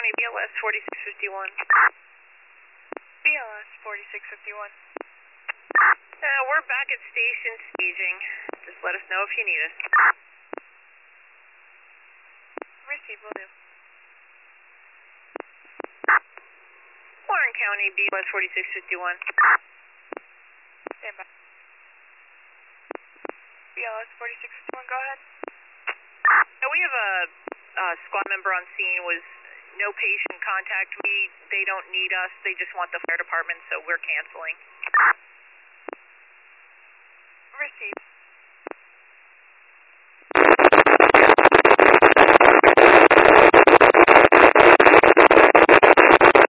County, BLS 4651. BLS 4651. We're back at station staging. Just let us know if you need us. Receive, will do. Warren County, BLS 4651. Stand by. BLS 4651, go ahead. We have a squad member on scene with no patient contact. They don't need us. They just want the fire department, so we're canceling. Receive.